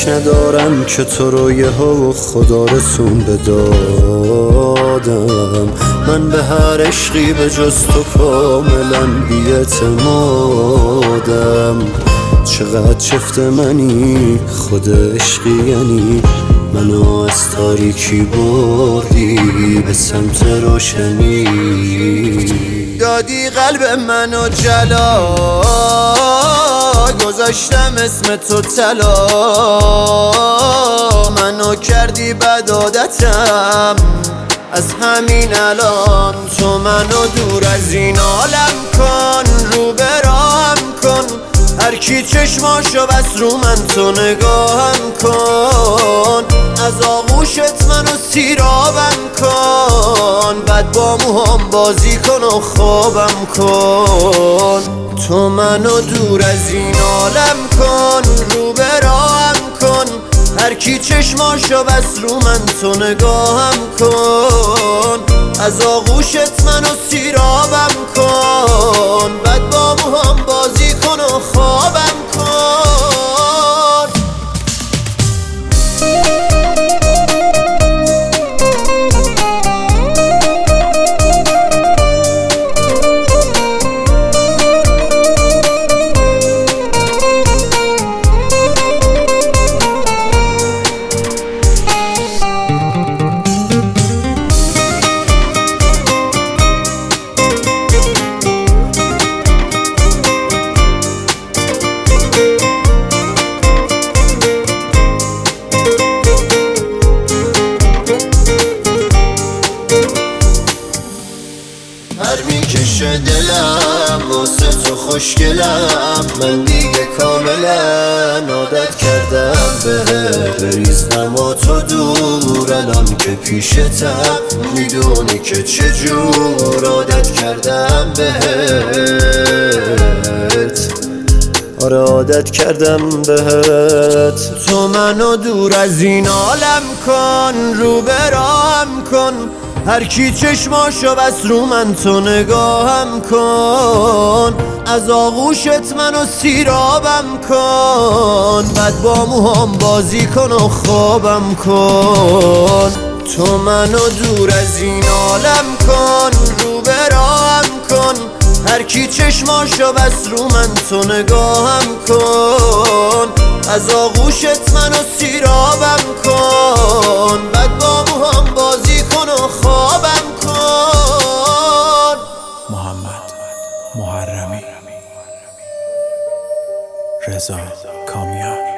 ندارم که تو رو یهو خدا رسون بدادم. من به هر عشقی به جز تو کاملا بی‌اعتمادم. چقدر چفت منی خود عشقی، یعنی منو از تاریکی بردی به سمت روشنی. دادی قلب منو جلا، گذاشتم اسم تو طلا. منو کردی بد عادتم، از همین الان تو منو دور از این عالم کن. رو برام کن، هر کی چشماشو بس رو من تو نگاهم کن. از آغوشت منو سیرابم کن، بعد با موهام بازی کن و خوابم کن. تو منو دور از این عالم کن، رو برام کن. هر کی چشماشو بس رو من تو نگاهم کن. از آغوشت منو سیرابم کن، بعد با موهام بازی کن و خوابم کن. هر میکشه دلم واسه تو خوشگلم. من دیگه کاملا عادت کردم بهت، بریزم و تو دور الان که پیشتم. میدونی که چجور عادت کردم بهت، آره عادت کردم بهت. تو منو دور از این عالم کن، رو برام کن. هر کی چشماشو بس رو من تو نگاهم کن. از آغوشت منو سیرابم کن، بعد با موهام بازی کن و خوابم کن. تو منو دور از این عالم کن، رو برام کن. هر کی چشماشو بس رو من تو نگاهم کن. از آغوشت منو سیرابم کن، بعد با موهام بازی کن و خوابم کن. محمد محرمی، رضا کامیار.